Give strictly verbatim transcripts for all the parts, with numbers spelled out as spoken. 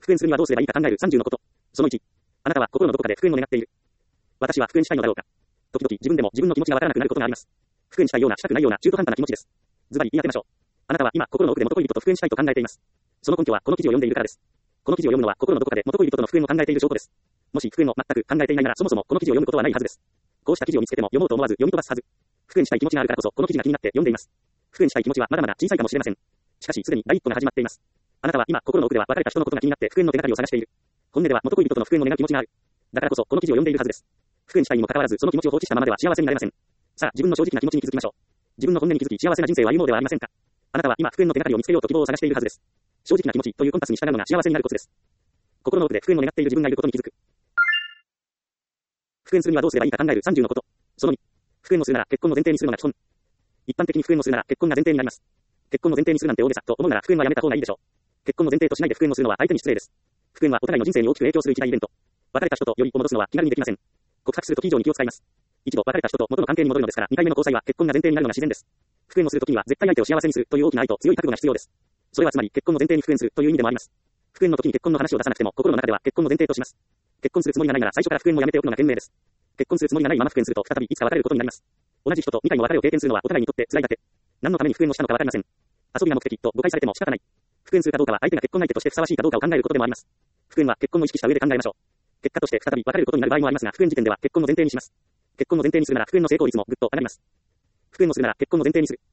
復縁するにはどうすればいいか考えるさんじゅうのこと。そのいち。あなたは心のどこかで復縁を願っている。私は復縁したいのだろうか。時々自分でも自分の気持ちがわからなくなることがあります。復縁したいようなしたくないような中途半端な気持ちです。ズバリ言い当てましょう。あなたは今心の奥で元恋人と復縁したいと考えています。その根拠はこの記事を読んでいるからです。この記事を読むのは心のどこかで元恋人との復縁を考えている証拠です。もし復縁を全く考えていないならそもそもこの記事を読むことはないはずです。こうした記事を見つけても読もうと思わず読み飛ばすはず。復縁したい気持ちがあるからこそこの記事が気になって読んでいます。復縁したい気持ちはまだまだ小さいかもしれません。しかしすでに第一歩が始まっています。あなたは今心の奥では別れた人のことが気になって復縁の手がかりを探している。本音では元恋人との復縁を願う気持ちがある。だからこそこの記事を読んでいるはずです。復縁したいにもかかわらずその気持ちを放置したままでは幸せになれません。さあ自分の正直な気持ちに気づきましょう。自分の本音に気づき幸せな人生を歩もうではありませんか。あなたは今復縁の手がかりを見つけようと希望を探しているはずです。正直な気持ちというコンパスに従うのが幸せになるコツです。心の奥で復縁を願っている自分がいることに気づく。復縁するにはどうすればいいか考えるさんじゅうのこと。そのに。復縁をするなら結婚を前提にするのが基本。一般的に復縁をするなら結婚が前提になります。結婚の前提にするなんて大げさと思うなら復縁はやめた方がいいでしょう。結婚の前提としないで復縁をするのは相手に失礼です。復縁はお互いの人生に大きく影響する一大イベント。別れた人とよりを戻すのは気軽にできません。告白するとき以上に気を使います。一度別れた人と元の関係に戻るのですからにかいめの交際は結婚が前提になるのが自然です。復縁をするときには絶対相手を幸せにするという大きな愛と強い覚悟が必要です。それはつまり結婚の前提に復縁するという意味でもあります。復縁の時に結婚の話を出さなくても心の中では結婚の前提とします。結婚するつもりがないなら最初から復縁もやめておくのが賢明です。結婚するつもりがないまま復縁すると再びいつか別れることになります。同じ人とにかいの別れを経験するのはお互いにとって辛いだけ。何のために復縁をしたのかわかりません。遊びが目的と誤解されても仕方ない。復縁するかどうかは相手が結婚相手としてふさわしいかどうかを考えることでもあります。復縁は結婚を意識した上で考えましょう。結果として再び別れることになる場合もありますが復縁時点では結婚の前提にします。結婚の前提にするなら復縁の成功率もぐっと上がります。復縁をするなら結婚の前提にする。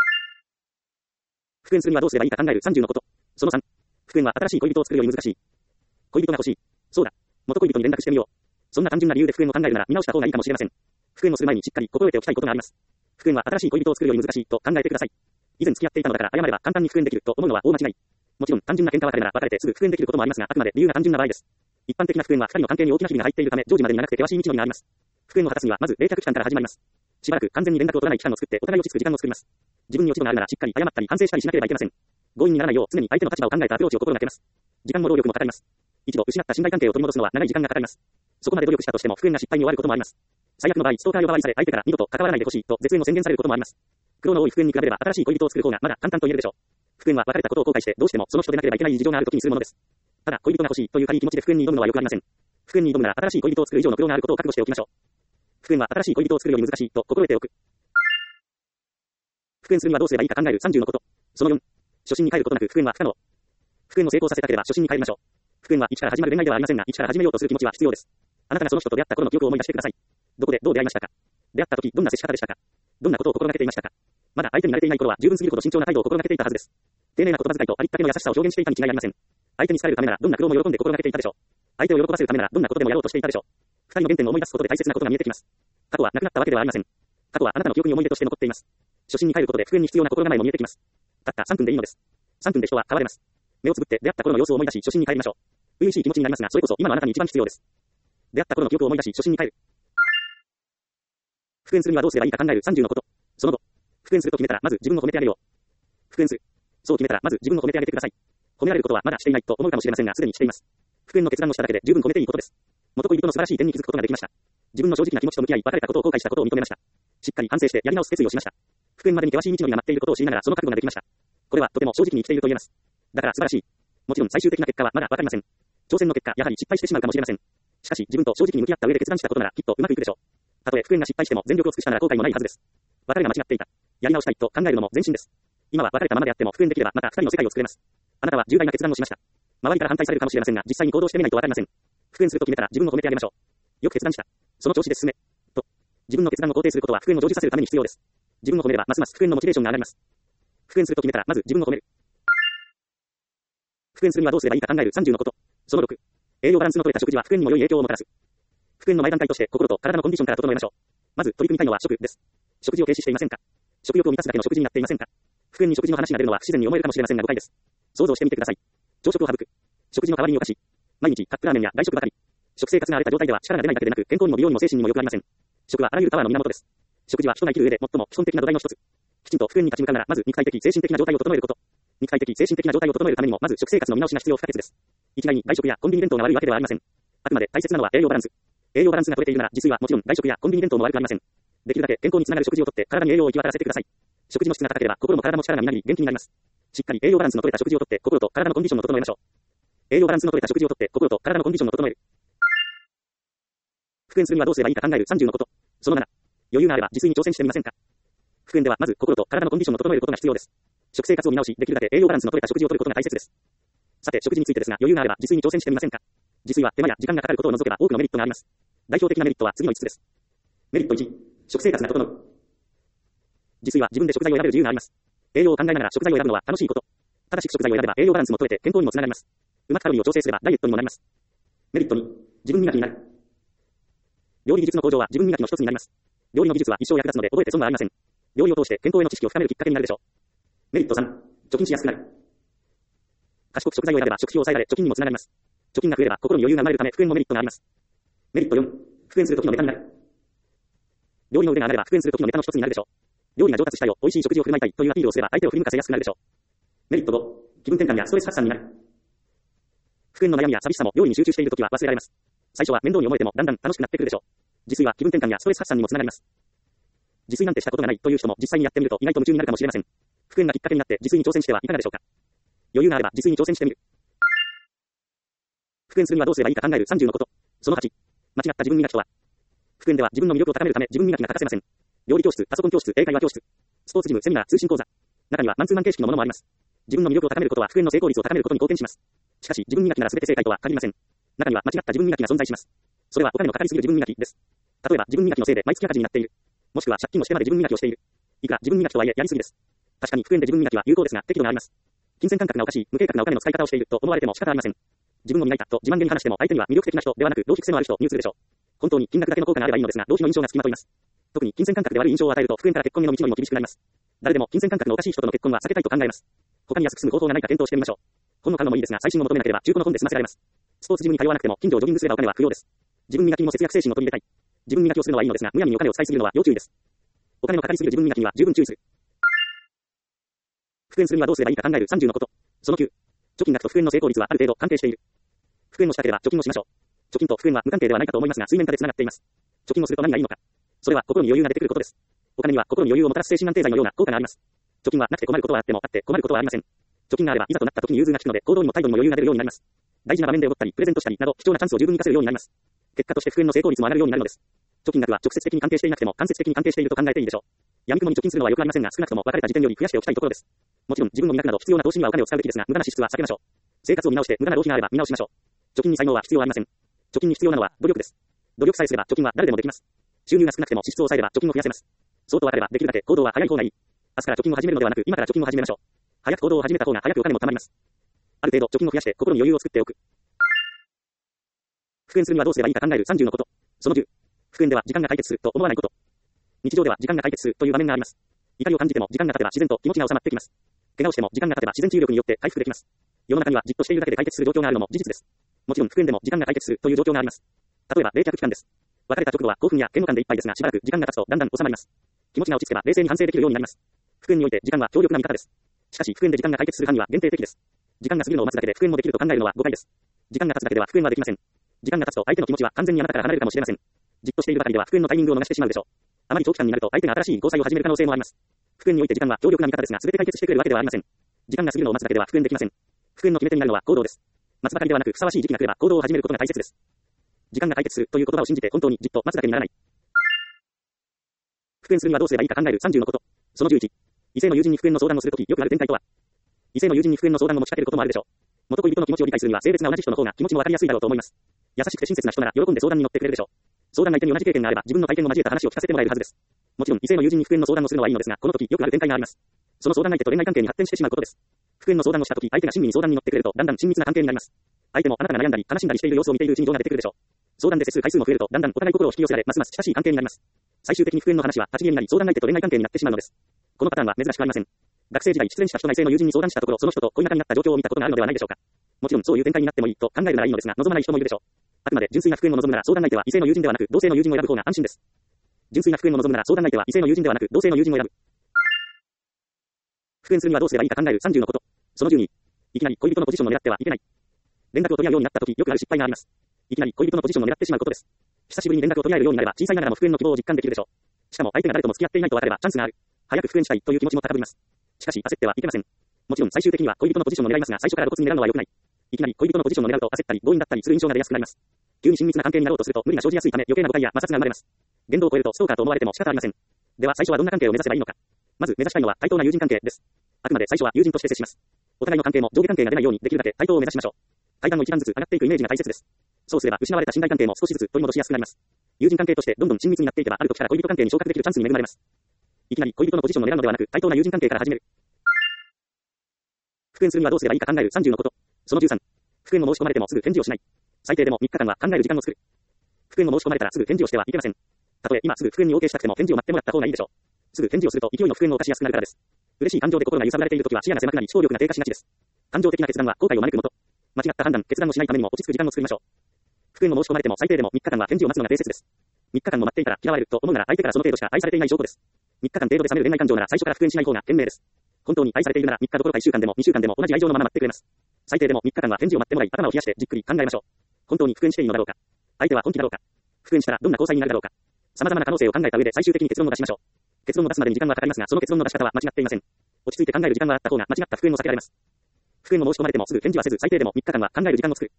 復縁するにはどうすればいいか考えるさんじゅうのこと。そのさん。復縁は新しい恋人を作るより難しい。恋人が欲しい。そうだ。元恋人に連絡してみよう。そんな単純な理由で復縁を考えるなら見直した方がいいかもしれません。復縁をする前にしっかり心得ておきたいことがあります。復縁は新しい恋人を作るより難しいと考えてください。以前付き合っていたのだから謝れば簡単に復縁できると思うのは大間違い。もちろん単純な喧嘩別れなら別れてすぐ復縁できることもありますがあくまで理由が単純な場合です。一般的な復縁はふたりの関係に大きな日々が入っているため成就までに長くて険しい道のりがあります。復縁を果たすにはまず冷却期間から始まります。しばらく完全に連絡を取らない期間を作ってお互い落ち着く時間を作ります。自分に落ち度があるならしっかり謝ったり反省したりしなければいけません。強引にならないよう常に相手の立場を考えたアプローチを心がけます。時間も労力もかかります。一度失った信頼関係を取り戻すのは長い時間がかかります。そこまで努力したとしても復縁が失敗に終わることもあります。最悪の場合ストーカー呼ばわりされ相手から二度と関わらないでほしいと絶縁を宣言されることもあります。苦労の多い復縁に比べれば新しい恋人を作る方がまだ簡単と言えるでしょう。復縁は別れたことを後悔してどうしてもその人でなければいけない事情があるときにするものです。ただ恋人が欲しいという軽い気持ちで復縁に挑むのはよくありません。復縁に挑むなら新しい恋人を作る以上の苦労があることを覚悟しておきましょう。復縁は新しい恋人を作るより難しいと心得ておく。復縁するにはどうすればいいか考えるさんじゅうのこと。そのよん。初心に帰ることなく復縁は不可能。復縁を成功させたければ初心に帰りましょう。復縁は一から始まる恋愛ではありませんが一から始めようとする気持ちは必要です。あなたがその人と出会った頃の記憶を思い出してください。どこでどう出会いましたか。出会った時どんな接し方でしたか。どんなことを心がけていましたか。まだ相手に慣れていない頃は十分すぎるほど慎重な態度を心がけていたはずです。丁寧な言葉遣いとありったけの優しさを表現していたに違いありません。相手に好かれるためならどんな苦労も喜んで心がけていたでしょう。相手を喜ばせるためならどんなことでもやろうとしていたでしょう。二人の原点を思い出すことで大切なことが見えてきます。過去はなくなったわけではありません。過去はあなたの記憶に思い出として残っています。初心に帰ることで復縁に必要な心構えも見えてきます。たったさんぷんでいいのです。さんぷんで人は変われます。目をつぶって出会った頃の様子を思い出し初心に帰りましょう。初々しい気持ちになりますがそれこそ今のあなたに一番必要です。出会った頃の記憶を思い出し初心に帰る。復縁するにはどうすればいいか考えるさんじゅうのこと。その後。復縁すると決めたらまず自分を褒めてあげよう。復縁する。そう決めたらまず自分を褒めてあげてください。褒められることはまだしていないと思うかもしれませんがすでにしています。復縁の決断をしただけで十分褒めていいことです。元恋人の素晴らしい点に気づくことができました。自分の正直な気持ちと向き合い別れたことを後悔したことを認めました。しっかり反省してやり直す決意をしました。復縁までに険しい道のりが待っていることを知りながらその覚悟ができました。これはとても正直に生きていると言えます。だから素晴らしい。もちろん最終的な結果はまだわかりません。挑戦の結果やはり失敗してしまうかもしれません。しかし自分と正直に向き合った上で決断したことならきっとうまくいくでしょう。たとえ復縁が失敗しても全力を尽くしたなら後悔もないはずです。別れが間違っていた。やり直したいと考えるのも前進です。今は別れたままであっても復縁できればまた二人の世界を作れます。あなたは重大な決断をしました。周りから反対されるかもしれませんが実際に行動してみないとわかりません。復縁すると決めたら自分を褒めてあげましょう。よく決断した。その調子で進め。と。自分の決断を肯定することは復縁を成就させるために必要です。自分を褒めればますます復縁のモチベーションが上がります。復縁すると決めたらまず自分を褒める。復縁するにはどうすればいいか考えるさんじゅうのこと。そのろく。栄養バランスの取れた食事は復縁にも良い影響をもたらす。復縁の前段階として心と体のコンディションから整えましょう。まず取り組みたいのは食です。食事を停止していませんか。食欲を満たすだけの食事になっていませんか。復縁に食事の話が出るのは不自然に思えるかもしれませんが誤解です。想像してみてください。朝食を省く。食事の代わりにお菓子。毎日カップラーメンや外食ばかり。食生活が荒れた状態では力が出ないだけでなく健康にも美容にも精神にも良くありません。食はあらゆるパワーの源です。食事は人が生きる上で最も基本的な土台の一つ。きちんと復縁に立ち向かうならまず肉体的精神的な状態を整えること。肉体的精神的な状態を整えるためにもまず食生活の見直しが必要不可欠です。一概に外食やコンビニ弁当が悪いわけではありません。あくまで大切なのは栄養バランス。栄養バランスが取れているなら自炊はもちろん外食やコンビニ弁当も悪くありません。できるだけ健康につながる食事をとって体に栄養を行き渡らせてください。食事の質が高ければ心も体も力がみなぎ元気になります。しっかり栄養バランスの取れた食事をとって心と体のコンディションを整えましょう。 栄養バランスの取れた食事をとって、心と体のコンディションを整える。復縁するにはどうすればいいか考えるさんじゅうのこと。そのなな。余裕があれば自炊に挑戦してみませんか。復縁ではまず心と体のコンディションを整えることが必要です。食生活を見直し、できるだけ栄養バランスの取れた食事をとることが大切です。さて、食事についてですが、余裕があれば自炊に挑戦してみませんか。自炊は手間や時間がかかることを除けば多くのメリットがあります。代表的なメリットは次のいつつです。メリットいち、食生活が整う。自炊は自分で食材を選べる自由があります。栄養を考えながら食材を選ぶのは楽しいこと。正しく食材を選べば栄養バランスも取れて健康にもつながります。うまくカロリーを調整すればダイエットにもなります。メリットに、自分磨きになる。料理技術の向上は自分磨きの一つになります。料理の技術は一生役立つので覚えて損はありません。料理を通して健康への知識を深めるきっかけになるでしょう。メリットさん、貯金しやすくなる。賢く食材を選べば食費を抑えられ貯金にもつながります。貯金が増えれば心に余裕が生まれるため復縁もメリットがあります。メリットよん、復縁する時のネタになる。料理の腕が上がれば復縁する時のネタの一つになるでしょう。料理が上達したよ、美味しい食事を振る舞いたいというアピールをすれば相手を振り向かせやすくなるでしょう。メリットご、気分転換やストレス発散になる。復縁の悩みや寂しさも料理に集中している時は忘れられます。最初は面倒に思えてもだんだん楽しくなってくるでしょう。自炊は気分転換やストレス発散にもつながります。自炊なんてしたことがないという人も実際にやってみると意外と夢中になるかもしれません。復縁がきっかけになって自炊に挑戦してはいかがでしょうか。余裕があれば自炊に挑戦してみる。復縁するにはどうすればいいか考えるさんじゅうのこと。そのはち、間違った自分磨きとは。復縁では自分の魅力を高めるため自分磨きが欠かせません。料理教室、パソコン教室、英会話教室、スポーツジム、セミナー、通信講座。中にはマンツーマン形式のものもあります。自分の魅力を高めることは復縁の成功率を高めることに貢献します。しかし自分磨きなら全て正解とは限りません。中には間違った自分磨きが存在します。それはお金のかかりすぎる自分磨きです。例えば自分磨きのせいで毎月赤字になっている。もしくは借金をしてまで自分磨きをしている。いくら自分磨きとはいえやりすぎです。確かに復縁で自分磨きは有効ですが適度があります。金銭感覚がおかしい、無計画なお金の使い方をしていると思われても仕方ありません。自分の磨いたと自慢げに話しても相手には魅力的な人ではなく浪費癖のある人を入するでしょう。本当に金額だけの効果があればいいのですが浪費の印象がつきまといます。特に金銭感覚で悪い印象を与えると復縁から結婚への道のりも厳しくなります。誰でも金銭感覚のおかしい人との結婚は避けたいと考えます。他に安く済む方法がないか検討してみましょう。本の買うのもいいですが最新を求めなければ中古の本で済ませられます。スポーツジムに通わなくても近所をジョギングすればお金は不要です。自分磨きにも節約精神を取り入れたい。自分磨きをするのはいいのですがむやみにお金を使いすぎるのは要注意です。お金のかかりすぎる自分磨きには十分注意する。復縁するにはどうすればいいか考えるさんじゅうのこと。そのきゅう、貯金額と復縁の成功率はある程度関係している。復縁をしたければ貯金をしましょう。貯金と復縁は無関係ではないかと思いますが水面下で繋がっています。貯金をすると何がいいのか。それは心に余裕が出てくることです。お金には心に余裕をもたらす精神安定剤のような効果があります。貯金はなくて困ることはあってもあって困ることはありません。貯金があればいざとなった時に融通が利くので行動にも態度にも余裕が出るようになります。大事な場面でおごったりプレゼントしたりなど貴重なチャンスを十分に活かせるようになります。結果として復縁の成功率も上がるようになるのです。貯金額は直接的に関係していなくても間接的に関係していると考えていいでしょう。闇雲に貯金するのは良くありませんが少なくとも別れた時点より増やしておきたいところです。もちろん自分の磨くなど必要な投資にはお金を使うべきですが無駄な支出は避けましょう。生活を見直して無駄な浪費があれば見直しましょう。貯金に才能は必要ありません。貯金に必要なのは努力です。努力さえすれば貯金は誰でもできます。収入が少なくても支出を抑えれば貯金を増やせます。そうとわかればできるだけ行動は早い方がいい。明日から貯金を始めるのではなく今から貯金を始めましょう。早く行動を始めた方が早くお金も貯まります。ある程度貯金を増やして心に余裕を作っておく。復縁するにはどうすればいいか考えるさんじゅうのこと。そのじゅう、復縁では時間が解決すると思わないこと。日常では時間が解決するという場面があります。怒りを感じても時間が経てば自然と気持ちが収まってきます。怪我をしても時間が経てば自然治癒力によって回復できます。世の中にはじっとしているだけで解決する状況があるのも事実です。もちろん復縁でも時間が解決するという状況があります。例えば冷却期間です。別れた直後は興奮や嫌悪感でいっぱいですがしばらく時間が経つとだんだん収まります。気持ちが落ち着けば冷静に反省できるようになります。復縁において時間は強力な味方です。しかし復縁で時間が解決する範囲は限定的です。時間が過ぎるのを待つだけで復縁もできると考えるのは誤解です。時間が経つだけでは復縁はできません。時間が経つと相手の気持ちは完全にあなたから離れるかもしれません。じっとしているばかりでは復縁のタイミングを逃してしまうでしょう。あまり長期間になると相手が新しい交際を始める可能性もあります。復縁において時間は強力な味方ですが全て解決してくれるわけではありません。時間が過ぎるのを待つだけでは復縁できません。復縁の決め手になるのは行動です。待つばかりではなくふさわしい時期が来れば行動を始めることが大切です。時間が解決するという言葉を信じて本当にじっと待つだけにならない。復縁するにはどうすればいいか考えるさんじゅうのこと。そのじゅういち、異性の友人に復縁の相談をするときよくある展開とは。異性の友人に復縁の相談を持ちかけることもあるでしょう。元恋人の気持ちを理解するには性別が同じ人の方が気持ちもわかりやすいだろうと思います。優しくて親切な人なら喜んで相談に乗ってくれるでしょう。相談相手に同じ経験があれば自分の体験を交えた話を聞かせてもらえるはずです。もちろん異性の友人に復縁の相談をするのはいいのですがこの時よくある展開があります。その相談相手と恋愛関係に発展してしまうことです。復縁の相談をした時相手が親身に相談に乗ってくれるとだんだん親密な関係になります。相手もあなたが悩んだり悲しんだりしている様子を見ているうちに情が出てくるでしょう。相談で接する回数も増えるとだんだんお互い心を引き寄せられますます親しい関係になります。最終的に復縁の話は立ち消えになり相談相手と恋愛関係になってしまうのです。このパターンは珍しくありません。学生時代失恋した人が異性の友人に相談したところその人と恋仲になった状況を見たことがあるのではないでしょうか。もちろんそういう展開になってもいいと考えるならいいのですが望まない人もいるでしょう。あくまで純粋な復縁を望むなら相談相手は異性の友人ではなく同性の友人を選ぶ方が安心です。純粋な復縁を望むなら相談相手は異性の友人ではなく同性の友人を選ぶ。復縁するにはどうすればいいか考えるさんじゅうのこと。そのじゅうに、いきなり恋人のポジションを狙ってはいけない。連絡を取り合うようになった時よくある失敗があります。いきなり恋人のポジションを狙ってしまうことです。久しぶりに連絡を取り合えるようになれば小さいながらも復縁の希望を実感できるでしょう。しかも相手が誰とも付き合っていないと分かればチャンスがある。早く復縁したいという気持ちも高ぶります。しかし焦ってはいけません。もちろん最終的には恋人のポジションを狙いますが最初から露骨に狙うのは良くない。 いきなり恋人のポジションを狙うと焦ったり、強引だったりする印象が出やすくなります。急に親密な関係になろうとすると無理が生じやすいため余計な誤解や摩擦が生まれます。限度を超えるとストーカーと思われても仕方ありません。では最初はどんな関係を目指せばいいのか。まず目指したいのは対等な友人関係です。あくまで最初は友人として接します。お互いの関係も上下関係が出ないようにできるだけ対等を目指しましょう。階段を一段ずつ上がっていくイメージが大切です。そうすれば失われた信頼関係も少しずつ取り戻しやすくなります。友人関係としてどんどん親密になっていけばある時から恋人関係に昇格できるチャンスに恵まれます。いきなり恋人のポジションを狙うのではなく対等な友人関係から始める。復縁するにはどうすればいいか考えるさんじゅうのこと。そのじゅうさん。復縁を申し込まれてもすぐ返事をしない。最低でもみっかかんは考える時間を作る。復縁を申し込まれたらすぐ返事をしてはいけません。たとえ今すぐ復縁に OK したくても返事を待ってもらった方がいいでしょう。すぐ返事をすると勢いの復縁を犯しやすくなるからです。嬉しい感情で心が揺さぶられているときは視野が狭くなり思考力が低下しがちです。感情的な決断は後悔を招くもと。間違った判断、決断をしないためにも落ち着く時間を作りましょう。復縁を申し込まれても最低でもみっかかんは返事を待つのが定説です。みっかかんも待っていたら嫌われると思うなら相手からその程度しか愛されていない証拠です。みっかかん程度で冷める恋愛感情なら最初から復縁しない方が賢明です。本当に愛されているならみっかどころかいっしゅうかんでもにしゅうかんでも同じ愛情のまま待ってくれます。最低でもみっかかんは返事を待ってもらい頭を冷やしてじっくり考えましょう。本当に復縁していいのだろうか。相手は本気だろうか。復縁したらどんな交際になるだろうか。様々な可能性を考えた上で最終的に結論を出しましょう。結論を出すまでに時間はかかりますが、その結論の出し方は間違っていません。落ち着いて考える時間があった方が間違った復縁を避けられます。復縁を申し込まれてもすぐ返事はせず、最低でもみっかかんは考える時間を作る。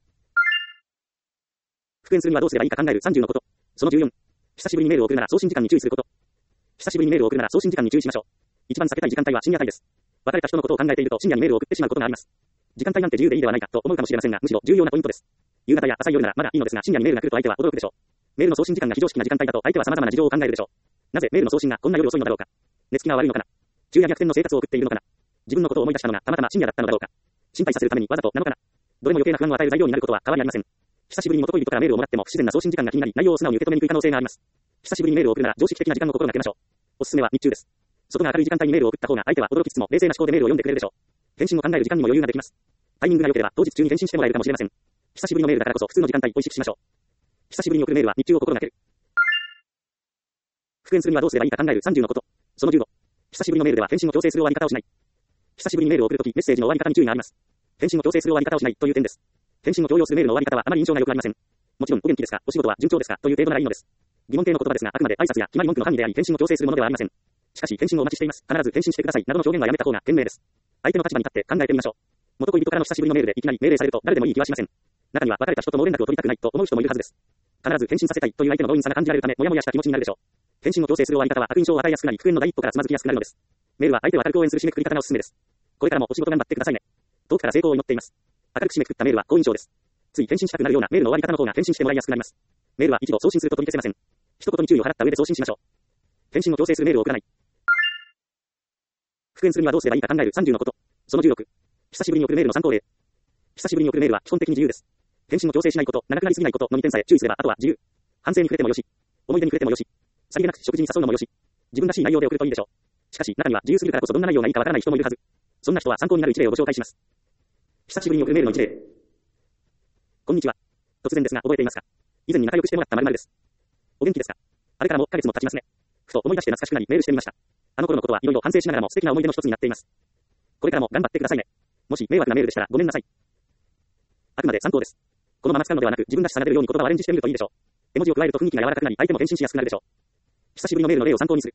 復縁するにはどうすればいいか考えるさんじゅうのこと。そのじゅうよん。久しぶりにメールを送るなら送信時間に注意すること。久しぶりにメールを送るなら送信時間に注意しましょう。一番避けたい時間帯は深夜帯です。別れた人のことを考えていると深夜にメールを送ってしまうことがあります。時間帯なんて自由でいいではないかと思うかもしれませんが、むしろ重要なポイントです。夕方や朝夜ならまだいいのですが、深夜にメールが来ると相手は驚くでしょう。メールの送信時間が非常識な時間帯だと相手は様々な事情を考えるでしょう。なぜメールの送信がこんな夜遅いのだろうか。寝つきが悪いのかな。昼夜逆転の生活を送っているのかな。自分のことを思い出したのがたまたま深夜だったのだろうか。心配させるためにわざとなのかな。どれも余計な不安を与える材料になることは変わりありません。久しぶりに元恋人からメールをもらっても不自然な送信時間が気になり、内容を素直に受け止めにくい可能性があります。久しぶりにメールを送るなら常識的な時間を心がけましょう。おすすめは日中です。外が明るい時間帯にメールを送った方が相手は驚きつつも冷静な思考でメールを読んでくれるでしょう。返信を考える時間にも余裕ができます。タイミングが良ければ当日中に返信してもらえるかもしれません。久しぶりのメールだからこそ普通の時間帯を意識しましょう。久しぶりに送るメールは日中を心がける。復縁するにはどうすればいいか考えるさんじゅうのこと。そのじゅうご。久しぶりのメールでは返信を強制する終わり方をしない。久しぶりにメールを送るときメッセージの終わり方に注意があります。返信を強制する終わり方をしないという点です。返信を強要するメールの終わり方はあまり印象が良くありません。もちろんお元気ですか、お仕事は順調ですかという程度ならいいのです。疑問形の言葉ですがあくまで挨拶や決まり文句の範囲であり返信を強制するものではありません。しかし返信をお待ちしています。必ず返信してくださいなどの表現はやめた方が賢明です。相手の立場に立って考えてみましょう。元恋人からの久しぶりのメールでいきなり命令されると誰でもいい気はしません。中には別れた人とも連絡を取りたくないと思う人もいるはずです。必ず返信させたいという相手の強引さが感じられるためモヤモヤした気持ちになるでしょう。返信を強制する終わり方は悪印象を与えやすくなり復縁の第一歩からつまずきやすくなるのです。メールは相手を明るく応援する締めくくり方がおすすめです。これからもお仕事頑張ってくださいね。遠くから成功を祈っています。明るく締めくくったメールは好印象です。つい返信したくなるようなメールの終わり方の方が返信してもらいやすくなります。メールは一度送信すると取り消せません。一言に注意を払った上で送信しましょう。返信を強制するメールを送らない。復縁するにはどうすればいいか考えるさんじゅうのこと。そのじゅうろく。久しぶりに送るメールの参考例。久しぶりに送るメールは基本的に自由です。返信を強制しないこと、長くなりすぎないことのにてんさえ注意すればあとは自由。反省に触れてもよし、思い出に触れてもよし、さりげなく食事に誘うのもよし、自分らしい内容で送るといいでしょう。しかし中には自由すぎるからこそどんな内容がいいかわからない人もいるはず。そんな人は参考になる一例をご紹介します。久しぶりに送るメールの一例。こんにちは。突然ですが覚えていますか。以前に仲良くしてもらった〇〇です。お元気ですか。あれからもいっかげつも経ちますね。ふと思い出して懐かしくなりメールしてみました。あの頃のことはいろいろ反省しながらも素敵な思い出の一つになっています。これからも頑張ってくださいね。もし迷惑なメールでしたらごめんなさい。あくまで参考です。このまま使うのではなく自分らしさが出るように言葉をアレンジしてみるといいでしょう。絵文字を加えると雰囲気が柔らかくなり相手も返信しやすくなるでしょう。久しぶりのメールの例を参考にする。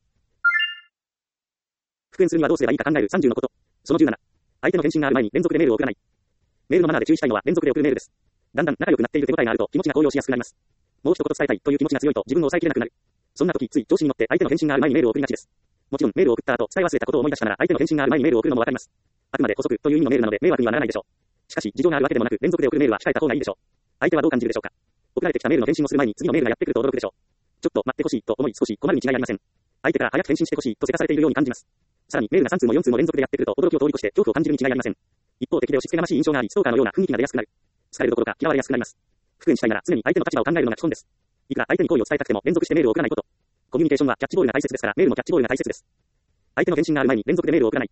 復縁するにはどうすればいいか考えるさんじゅうのこと。そのじゅうなな。相手の返信がある前に連続でメールを送らない。メールのマナーで注意したいのは連続で送るメールです。だんだん仲良くなっている手応えがあると気持ちが高揚しやすくなります。もう一言伝えたいという気持ちが強いと自分を抑えきれなくなる。そんな時つい調子に乗って相手の返信がある前にメールを送りがちです。もちろんメールを送った後伝え忘れたことを思い出したなら相手の返信がある前にメールを送るのもわかります。あくまで補足という意味のメールなので迷惑にはならないでしょう。しかし事情があるわけでもなく連続で送るメールは控えた方がいいでしょう。相手はどう感じるでしょうか。送られてきたメールの返信をする前に次のメールがやってくると驚くでしょう。ちょっと待ってほしいと思い少し困るに違いありません。相手から早く返信してほしいとせかされているように感じます。さらにメールがさん通もよん通も連続でやってくると驚きを通り越して恐怖を感じるに違いありません。一方的で押し付けがましい印象がありストーカーのような雰囲気が出やすくなる。疲れるどころか嫌われやすくなります。復縁したいなら常に相手の立場を考えるのが基本です。いくら相手に好意を伝えたくても連続してメールを送らないこと。コミュニケーションはキャッチボールが大切ですからメールもキャッチボールが大切です。相手の返信がある前に連続でメールを送らない。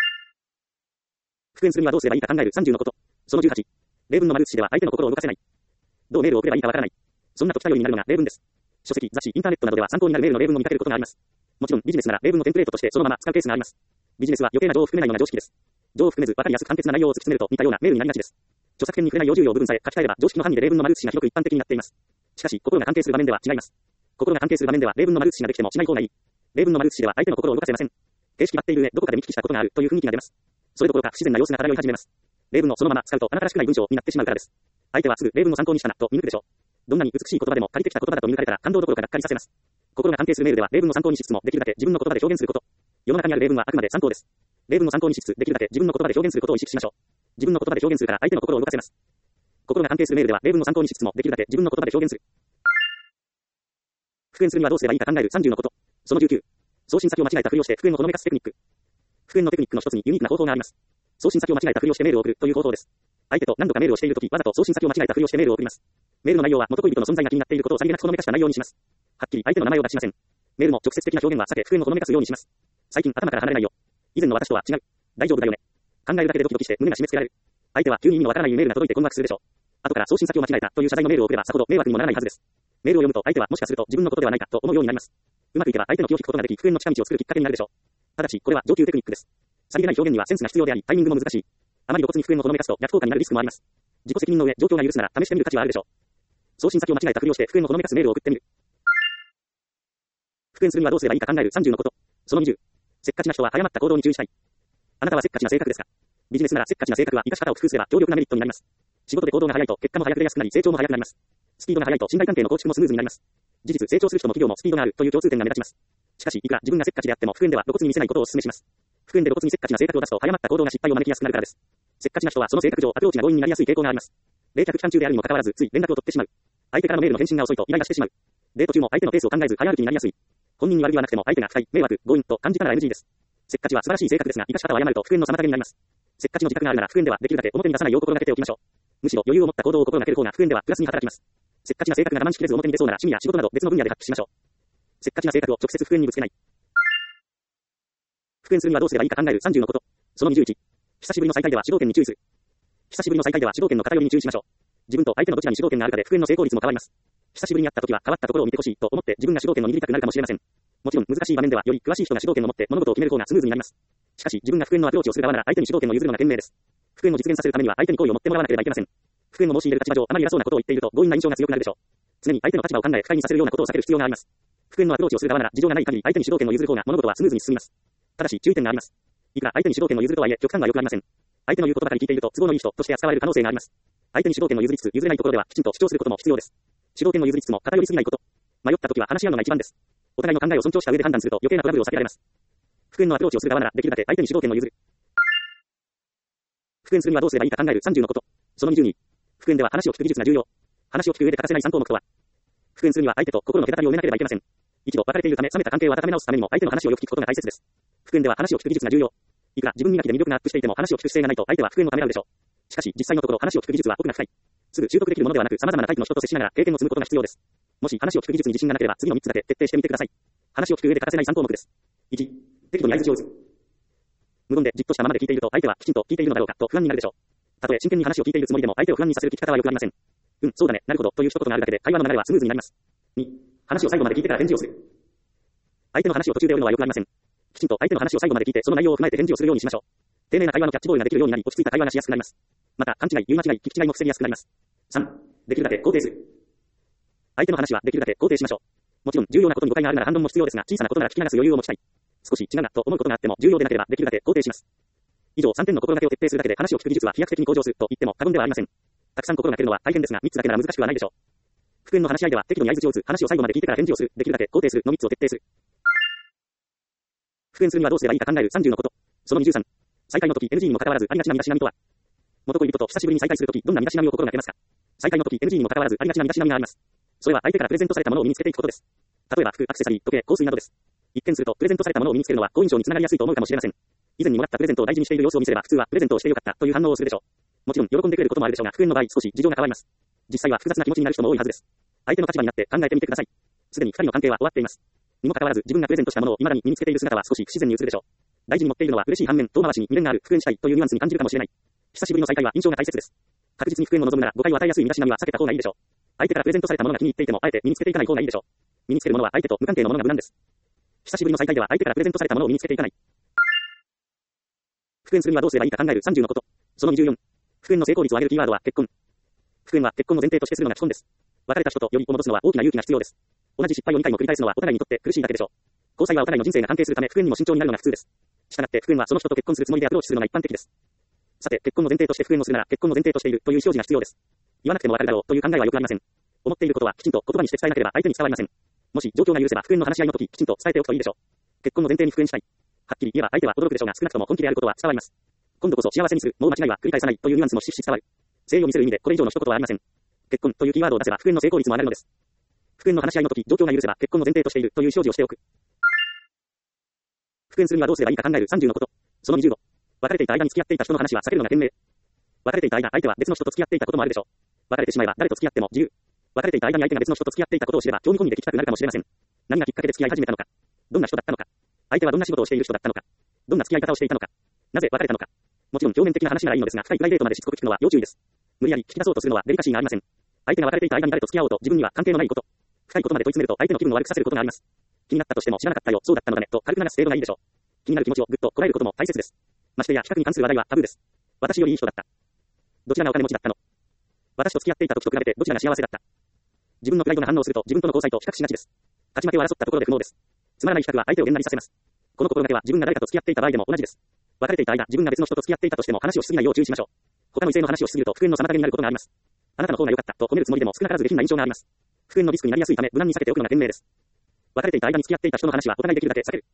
復縁するにはどうすればいいか考えるさんじゅうのこと。そのじゅうはち。例文の丸写しでは相手の心を動かせない。どうメールを送ればいいかわからない。そんな時頼りになるのが例文です。書籍、雑誌、インターネットなどでは参考になるメールの例文を見かけることがあります。もちろんビジネスなら例文のテンプレートとしてそのまま使うケースがあります。ビジネスは余計な情を含めないのが常識です。情を含めず分かりやすく簡潔な内容を突き詰めると似たようなメールになりがちです。著作権に触れない要重要部分さえ書き換えれば常識の範囲で例文の丸写しが広く一般的になっています。しかし心が関係する場面では違います。心が関係する場面では例文の丸写しができてもしない方がいい。例文の丸写しでは相手の心を動かせません。形式ばっている上どこかで見聞きしたことがあるという雰囲気が出ます。それどころか不自然な様子が漂い始めます。 例文をそのまま使うとあなたらしくない文章になってしまうからです。相手はすぐ例文を参考にしたなと見抜くでしょう。どんなに美しい言葉でも借りてきた言葉だと見抜かれたら感動どころかがっかりさせます。心が関係するメールでは例文を参考にしつつもできるだけ自分の言葉で表現すること。世の中にある例文はあくまで参考です。例文を参考にしつつできるだけ自分の言葉で表現することを意識しましょう。自分の言葉で表現するから相手の心を動かせます。心が関係するメールでは例文を参考にしつつもできるだけ自分の言葉で表現する。復縁するにはどうすればいいか考えるさんじゅうのこと。そのじゅうきゅう。送信先を間違えたふりをして復縁をほのめかすテクニック。復縁のテクニックの一つにユニークな方法があります。送信先を間違えたふりをしてメールを送るという方法です。相手と何度かメールをしているとき、わざと送信先を間違えたふりをしてメールを送ります。メールの内容は元恋人の存在が気になっていることをさりげなくほのめかした内容にします。はっきり相手の名前を出しません。メールも直接的な表現は避け復縁をほのめかすようにします。最近頭から離れないよ。以前の私とは違う。大丈夫だよね。考えるだけでドキドキして胸が締め付けられる。相手は急に意味のわからないメールが届いて困惑するでしょう。後から送信先を間違えたという謝罪のメールを送ればさほど迷惑にもならないはずです。メールを読むと相手はもしかすると自分のことではないかと思うようになります。うまくいけば相手の気を引くことができ復縁の近道を作るきっかけになるでしょう。ただしこれは上級テクニックです。さりげない表現にはセンスが必要でありタイミングも難しい。あまり露骨に復縁をほのめかすと逆効果になるリスクもあります。自己責任の上状況が許すなら試してみる価値はあるでしょう。送信先を間違えたふりをして復縁をほのめかすメールを送ってみる。復縁するにはどうすればいいか考えるさんじゅうのこと。そのにじゅう。せっかちな人は早まった行動に注意したい。あなたはせっかちな性格ですか？ビジネスならせっかちな性格は生かし方を工夫すれば強力なメリットになります。仕事で行動が早いと結果も早く出やすくなり成長も早くなります。スピードが速いと信頼関係の構築もスムーズになります。事実成長する人も企業もスピードがあるという共通点が目立ちます。しかしいくら自分がせっかちであっても復縁では露骨に見せないことをお勧めします。復縁で露骨にせっかちな性格を出すと早まった行動が失敗を招きやすくなるからです。せっかちな人はその性格上アプローチが強引になりやすい傾向があります。冷却期間中であるにもかかわらずつい連絡を取ってしまう。相手からのメールの返信が遅いとイライラしてしまう。デート中も相手のペースを考えず早歩きになりやすい。本人に悪気はなくても相手が不快、迷惑、強引と感じたなら エヌジー です。せっかちは素晴らしい性格ですが生かし方を誤ると復縁の妨げになります。せっかちの自覚があるなら復縁ではできるだけ表に出さないよう心がけておきましょう。むしろ余裕を持った行動を心がける方が復縁ではプラスに働きます。せっかちな性格が我慢しきれず表に出そうなら趣味や仕事など別の分野で発揮しましょう。せっかちな性格を直接復縁にぶつけない。復縁するにはどうすればいいか考えるさんじゅうのこと。そのにじゅういち。久しぶりの再会では主導権に注意する。久しぶりの再会では主導権の偏りに注意しましょう。自分と相手のどちらに主導権があるかで復縁の成功率も変わります。久しぶりに会った時は変わったところを見てほしいと思って自分が主導権を握りたくなるかもしれません。もちろん難しい場面ではより詳しい人が主導権を持って物事を決める方がスムーズになります。しかし自分が復縁のアプローチをする側なら相手に主導権を譲るのが賢明です。復縁を実現させるためには相手に好意を持ってもらわなければいけません。復縁を申し入れる立場上あまり偉そうなことを言っていると強引な印象が強くなるでしょう。常に相手の立場を考え不快にさせるようなことを避ける必要があります。復縁のアプローチをする側なら事情がない限り相手に主導権を譲る方が物事はスムーズに進みます。ただし注意点があります。いくら相手に主導権を譲るとはいえ極端は良くありません。相手の言うことばかり聞いていると都合のいい人として扱われる可能性があります。相手に主導権を譲りつつ譲れないところではきちんと主張することも必要です。主導権を譲りつつも偏りすぎないこと。迷った時は話し合うのが一番です。お互いの考えを尊重した上で判断すると余計なトラブルを避けられます。復縁のアプローチをする側ならできるだけ相手に主導権を譲る。復縁するにはどうすればいいか考えるさんじゅうのこと。そのにじゅうに。復縁では話を聞く技術が重要。話を聞く上で欠かせないさん項目とは。復縁するには相手と心の隔たりを埋めなければいけません。一度別れているため冷めた関係を温め直すためにも相手の話をよく聞くことが大切です。復縁では話を聞く技術が重要。いくら自分磨きで魅力がアップしていても話を聞く姿勢がないと相手は復縁をためらうでしょう。しかし実際のところ話を聞く技術は奥が深い。すぐ習得できるものではなく様々なタイプの人と接しながら経験を積むことが必要です。もし話を聞く技術に自信がなければ次のみっつだけ徹底してみてください。話を聞く上で欠かせないさん項目です。いち、適度に相槌を打つ。無言でじっとしたままで聞いていると相手はきちんと聞いているのだろうかと不安になるでしょう。たとえ真剣に話を聞いているつもりでも相手を不安にさせる聞き方は良くありません。うん、そうだね、なるほどという一言があるだけで会話の流れはスムーズになります。に、話を最後まで聞いてから返事をする。相手の話を途中で終えるのは良くありません。きちんと相手の話を最後まで聞いてその内容を踏まえて返事をするようにしましょう。丁寧な会話のキャッチボールができるようになり落ち着いた会話がしやすくなります。また勘違い、言い間違い、聞き違いも防ぎやすくなります。さん、できるだけ肯定する。相手の話はできるだけ肯定しましょう。もちろん重要なことに誤解があるなら反論も必要ですが小さなことなら聞き流す余裕を持ちたい。少し違うなと思うことがあっても重要でなければできるだけ肯定します。以上さんてんの心がけを徹底するだけで話を聞く技術は飛躍的に向上すると言っても過言ではありません。たくさん心がけるのは大変ですがみっつだけなら難しくはないでしょう。復縁の話し合いでは適度に相槌を打つ、話を最後まで聞いてから返事をする、できるだけ肯定するのみっつを徹底する。復縁するにはどうすればいいか考えるさんじゅうのこと。そのにじゅうさん。再会の時 エヌジー にもかかわらずありがちな身だしなみとは。元恋人と久しぶりに再会するときどんな身だしなみを心がけますか？再会の時 エヌジー にもかかわらずありがちな身だしなみがあります。それは相手からプレゼントされたものを身につけていくことです。例えば服、アクセサリー、時計、香水などです。一見するとプレゼントされたものを身につけるのは好印象につながりやすいと思うかもしれません。以前にもらったプレゼントを大事にしている様子を見せれば普通はプレゼントをしてよかったという反応をするでしょう。もちろん喜んでくれることもあるでしょうが復縁の場合少し事情が変わります。実際は複雑な気持ちになる人も多いはずです。相手の立場になって考えてみてください。すでに二人の関係は終わっています。にもかかわらず自分がプレゼントしたものを未だに身につけている姿は少し不自然に映るでしょう。大事に持っているのは嬉しい反面遠回しに未練がある復縁したいというニュアンスに感じるかもしれない。久しぶりの再会は印象が大切です。確実に復縁を望むなら誤解を与えやすい身だしなみは避けた方がいいでしょう。相手からプレゼントされたものが気に入っていてもあえて身につけていかない方がいいでしょう。身につけるものは相手と無関係のものが無難です。久しぶりの再会では相手からプレゼントされたものを身につけていかない。復縁するにはどうすればいいか考えるさんじゅうのこと。そのにじゅうよん。復縁の成功率を上げるキーワードは結婚。復縁は結婚の前提としてするのが基本です。別れた人とよりを戻すのは大きな勇気が必要です。同じ失敗をにかいも繰り返すのはお互いにとって苦しいだけでしょう。交際はお互いの人生が関係するため復縁にも慎重になるのが普通です。したがって復縁はその人と結婚するつもりでアプローチするのが一般的です。 さて、結婚の前提として復縁をするなら、結婚の前提としているという表示が必要です。言わなくてもわかるだろうという考えはよくありません。思っていることはきちんと言葉にして伝えなければ相手に伝わりません。もし状況が許せば復縁の話し合いの時、きちんと伝えておくといいでしょう。結婚の前提に復縁したい。はっきり言えば相手は驚くでしょうが、少なくとも本気であることは伝わります。今度こそ幸せにする、もう間違いは繰り返さないというニュアンスもしし伝わる。誠意を見せる意味でこれ以上の一言はありません。結婚というキーワードを出せば復縁の成功率も上がるのです。復縁の話し合いの時、状況が許せば結婚の前提としているという表示をしておく。復縁するにはどうすればいいか考えるさんじゅうのこと。そのにじゅうご。別れていた間に付き合っていた人の話は避けるのが賢明。別れていた間、相手は別の人と付き合っていたこともあるでしょう。別れてしまえば誰と付き合っても自由。別れていた間に相手が別の人と付き合っていたことを知れば興味込みで聞きたくなるかもしれません。何がきっかけで付き合い始めたのか。どんな人だったのか。相手はどんな仕事をしている人だったのか。どんな付き合い方をしていたのか。なぜ別れたのか。もちろん表面的な話ならいいのですが、深いプライベートまでしつこく聞くのは要注意です。無理やり聞き出そうとするのはデリカシーがありません。相手が別れていた間に誰と付き合おうと自分には関係のないこと。深いことまで問い詰めると相手の気分を悪くさせることがあります。気になったとしても知らなかったよ、そうだったのだねと軽く流す程度がいいでしょう。気になる気持ちをぐっとこらえることも大切です。ましてや比較に関する話題はタブーです。私よりいい人だった。どちらがお金持ちだったの。私と付き合っていた時と比べてどちらが幸せだった。自分のプライドが反応すると自分との交際と比較しがちです。勝ち負けを争ったところで不毛です。つまらない比較は相手をげんなりさせます。この心がけは自分が誰かと付き合っていた場合でも同じです。別れていた間、自分が別の人と付き合っていたとしても話をしすぎないよう注意しましょう。他の異性の話をしすぎると復縁の妨げになることがあります。あなたの方が良かったと褒めるつもりでも少なからず下品な印象があります。復縁のリスクになりやすいため無難に避けておくのが賢明です。別れていた間に付き合っていた人の話はお互いできるだけ避ける。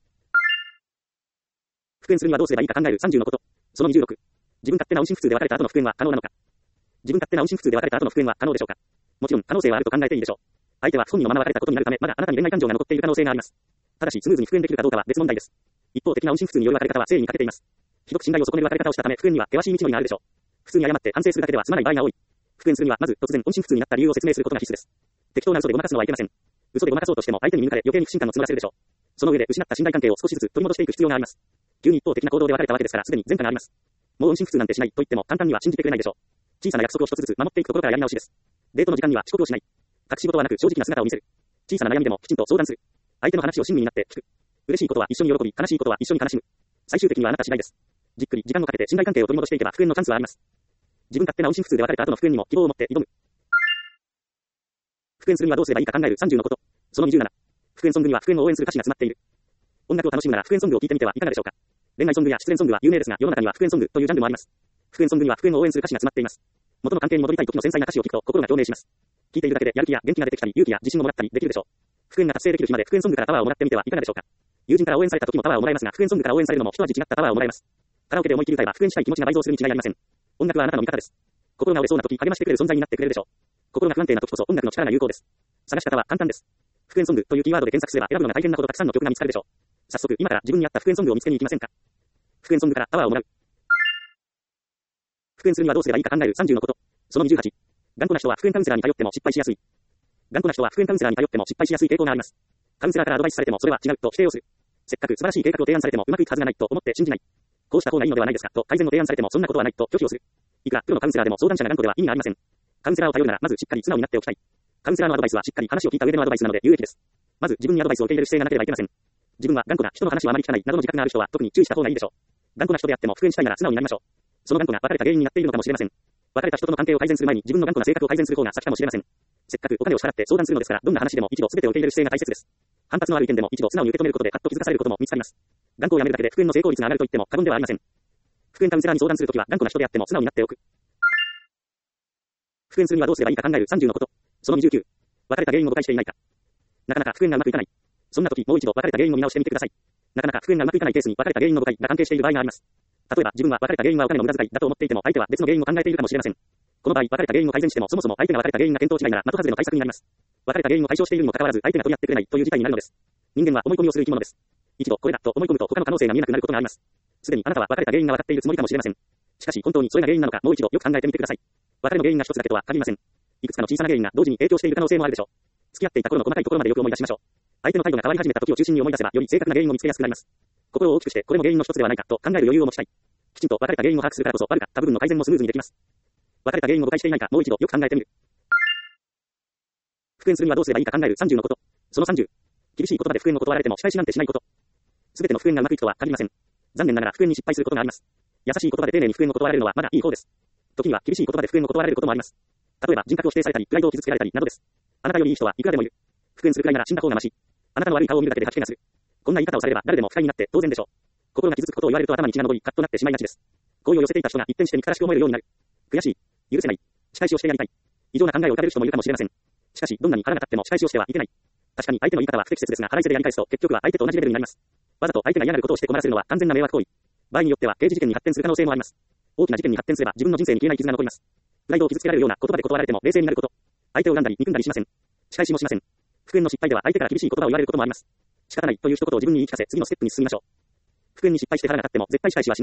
復縁するにはどうすればいいか考えるさんじゅうのこと。そのにじゅうろく。自分勝手な音信不通で別れた後の復縁は可能なのか。自分勝手な音信不通で別れた後の復縁は可能でしょうか。もちろん可能性はあると考えていいでしょう。相手は不本意のまま別れたことになるため、まだあなたに恋愛感情が残っている可能性があります。ただしスムーズに復縁できるかどうかは別問題です。一方的な音信不通による別れ方は誠意に欠けています。ひどく信頼を損ねる別れ方をしたため復縁には険しい道のりがあるでしょう。普通に謝って反省するだけでは済まない場合が多い。復縁するにはまず突然音信不通になった理由を説明することが必須です。適当な嘘でごまかすのはいけません。嘘でごまかそうとしても相手に見抜かれ余計に不信感を募らせるでしょう。その上で失った信頼関係を少しずつ取り戻していく必要があります。急に一方的な行動で別れたわけですからすでに前科があります。もう音信不通なんてしないと言っても簡単には信じてくれないでしょう。小さな約束を一つずつ守っていくところからやり直しです。デートの時間には遅刻をしない。隠し事はなく正直な姿を見せる。小さな悩みでもきちんと相談する。相手の話を親身になって聞く。嬉しいことは一緒に喜び、悲しいことは一緒に悲しむ。最終的にはあなた次第です。じっくり時間をかけて信頼関係を取り戻していけば復縁のチャンスはあります。自分勝手な音信不通で別れた後の復縁にも希望を持って挑む。復縁するにはどうすればいいか考えるさんじゅうのこと。そのにじゅうなな。復縁ソングには復縁を応援する歌詞が詰まっている。音楽を楽しむなら復縁ソングを聴いてみてはいかがでしょうか。恋愛ソングや失恋ソングは有名ですが、世の中には復縁ソングというジャンルもあります。復縁ソングには復縁を応援する歌詞が詰まっています。元の関係に戻りたい時の繊細な歌詞を聞くと心が共鳴します。聞いているだけでやる気や元気が出てきたり、勇気や自信をもらったりできるでしょう。復縁が達成できる日まで復縁ソングからパワーをもらってみてはいかがでしょうか。友人から応援された時もパワーをもらえますが、復縁ソングから応援されるのも一味違ったパワーをもらえます。カラオケで思い切り歌えば復縁したい気持ちが倍増するに違いありません。音楽はあなたの味方です。心が折れそうな時、励ましてくれる存在になってくれるでしょう。心が不安定な時こそ音楽の力が有効です。探し方は簡単です。復縁ソングというキーワードで検索すれば選ぶのが大変なほどたくさんの曲が見つかるでしょう。早速今から自分に合った復縁ソングを見つけに行きませんか。復縁ソングからパワーをもらう。復縁するにはどうすればいいか考えるさんじゅうのこと。そのにじゅうはち。頑固な人は復縁カウンセラーに頼っても失敗しやすい。頑固な人は復縁カウンセラーに頼っても失敗しやすい傾向があります。カウンセラーからアドバイスされてもそれは違うと否定をする。せっかく素晴らしい計画を提案されてもうまくいくはずがないと思って信じない。こうした方がいいのではないですかと改善を提案されてもそんなことはないと拒否をする。いくらプロのカウンセラーでも相談者が頑固では意味がありません。カウンセラーを頼るならまずしっかり素直になっておきたい。カウンセラーのアドバイスはしっかり話を聞いた上でのアドバイスなので有益です。まず自分にアドバイスを受け入れる姿勢がなければいけません。自分は頑固な人の話はあまり聞かないなどの自覚がある人は特に注意した方がいいでしょう。頑固な人であっても復縁したいなら素直になりましょう。その頑固が別れた原因になっているのかもしれません。別れた人との関係を改善する前に自分の頑固な性格を改善する方が先かもしれません。せっかくお金を支払って相談するのですからどんな話でも一度全てを受け入れる姿勢が大切です。反発のある意見でも一度素直に受け止めることでカッと気づかされることも見つかります。頑固をやめるだけで復縁の成功率が上がると言っても過言ではありません。復縁カウンセラーに相談するときは頑固な人であっても素直になっておく。復縁するにはどうすればいいか考えるさんじゅうのこと。そのにじゅうきゅう。別れた原因を誤解していないか。なかなか復縁がうまくいかない。そんな時もう一度別れた原因を見直してみてください。なかなか復縁がうまくいかないケースに別れた原因の誤解が関係している場合があります。例えば自分は別れた原因はお金の無駄遣いだと思っていても相手は別の原因を考えているかもしれません。この場合別れた原因を改善してもそもそも相手が別れた原因が見当違いなら的外れの対策になります。別れた原因を解消しているにもかかわらず相手が取り合ってくれないという事態になるのです。人間は思い込みをする生き物です。一度これだと思い込むと他の可能性が見えなくなることがあります。すでにあなたは別れた原因が分かっているつもりかもしれません。しかし本当にそれが原因なのかもう一度よく考えてみてください。別れの原因が一つだけとは限りません。いくつかの小さな原因が同時に影響している可能性もあるでしょう。付き合っていた頃の細かいところまでよく思い出しましょう。相手の態度が変わり始めた時を中心に思い出せばより正確な原因を見つけやすくなります。心を大きくしてこれも原因の一つではないかと考える余裕を持ちたい。きちんと別れた原因を把握するからこそ悪かった部分の改善もスムーズにできます。別れた原因を誤解していないかもう一度よく考えてみる。復縁するにはどうすればいいか考えるさんじゅうのこと。そのさんじゅう。厳しい言葉で復縁を断られても仕返しなんてしないこと。すべての復縁がうまくいくとは限りません。残念ながら復縁に失敗することがあります。優しい言葉で丁寧に復縁を断られるのはまだいい方です。時には厳しい言葉で復縁を断られることもあります。例えば人格を否定されたりプライドを傷つけられたりなどです。あなたよりいい人はいくらでもいる。復縁するくらいなら死んだ方がマシ。あなたの悪い顔を見るだけで吐き気がする。こんな言い方をされれば誰でも不快になって当然でしょう。心が傷つくことを言われると頭に血が上りカッとなってしまいがちです。 好意を寄せていた人が一転して憎たらしく思えるようになる。悔しい。許せない。仕返しをしてやりたい。異常な考えを浮かべる人もいるかもしれません。しかし、どんなに腹が立っても仕返しをしてはいけない。確かに相手の言い方は不適切ですが、腹いせでやり返すと、結局は相手と同じレベルになります。わざと相手が嫌がることをして困らせるのは完全な迷惑行為。場合によっては刑事事件に発展する可能性もあります。大きな事件に発展すれば自分の人生に消えない傷が残ります。プライドを傷つけられるような言葉で断られても冷静になること。相手を恨んだり憎んだりしません。仕返しもしません。復縁の失敗では相手から厳しい言葉を言われることもあります。仕方ないという一言を自分に言い聞かせ、次のステップに進みましょう。復縁に失敗して腹が立っても絶対仕返しはしない。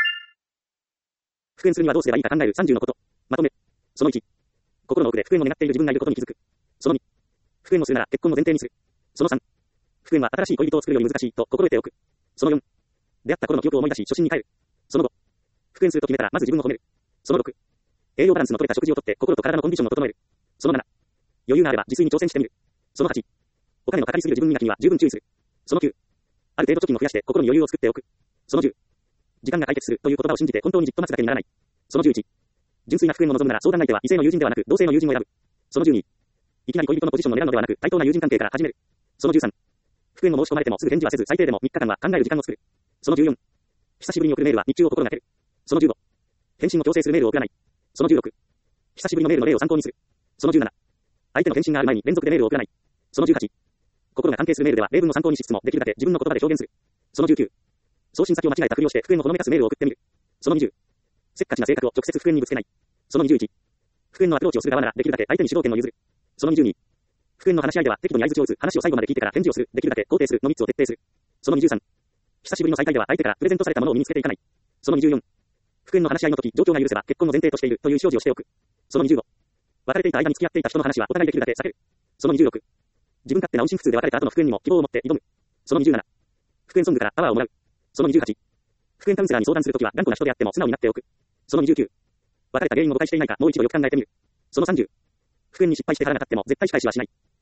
復縁するにはどうすればいいか考えるさんじゅうのこと。まとめ。そのいち。心の奥で復縁を願っている自分がいることに気づく。そのに。復縁をするなら結婚の前提にする。そのさん。復縁は新しい恋人を作るより難しいと心得ておく。そのよん。出会った頃の記憶を思い出し初心に帰る。そのご。復縁すると決めたらまず自分を褒める。そのろく。栄養バランスの取れた食事をとって心と体のコンディションを整える。そのなな。余裕があれば自炊に挑戦してみる。そのはち。お金のかかりすぎる自分磨きには十分注意する。そのきゅう。ある程度貯金を増やして心に余裕を作っておく。そのじゅう。時間が解決するという言葉を信じて本当にじっと待つだけにならない。そのじゅういち。純粋な復縁を望むなら相談相手は異性の友人ではなく同性の友人を選ぶ。そのじゅうに。いきなり恋人のポジションを狙うのではなく対等な友人関係から始める。そのじゅうさん。復縁を申し込まれてもすぐ返事はせず最低でもみっかかんは考える時間を作る。そのじゅうよん。久しぶりに送るメールは日中を心がける。そのじゅうご。返信を強制するメールを送らない。そのじゅうろく。久しぶりのメールの例を参考にする。そのじゅうなな。相手の返信がある前に連続でメールを送らない。そのじゅうはち。心が関係するメールでは例文の参考にしつつもできるだけ自分の言葉で表現する。そのじゅうきゅう。送信先を間違えたふりをして復縁をほのめかすメールを送ってみる。そのにじゅう。せっかちな性格を直接復縁にぶつけない。そのにじゅういち。復縁のアプローチをする側ならできるだけ相手に主導権を譲る。そのにじゅうに。復縁の話し合いでは適度に相槌を打つ、話を最後まで聞いてから返事をする、できるだけ肯定するのみっつを徹底する。そのにじゅうさん。久しぶりの再会では相手からプレゼントされたものを身につけていかない。そのにじゅうよん。復縁の話し合いの時、状況が許せば結婚の前提としているという表示をしておく。そのにじゅうご。別れていた間に付き合っていた人の話はお互いできるだけ避ける。そのにじゅうろく。自分勝手な音信不通で別れた後の復縁にも希望を持って挑む。そのにじゅうなな。復縁ソングからパワーをもらう。そのにじゅうはち。復縁カウンセラーに相談するときは頑固な人であっても素直になっておく。そのにじゅうきゅう。別れた原因を誤解していないかもう一度よく考えてみる。そのさんじゅう。復縁に失敗して腹が立っても絶対仕返しはしない。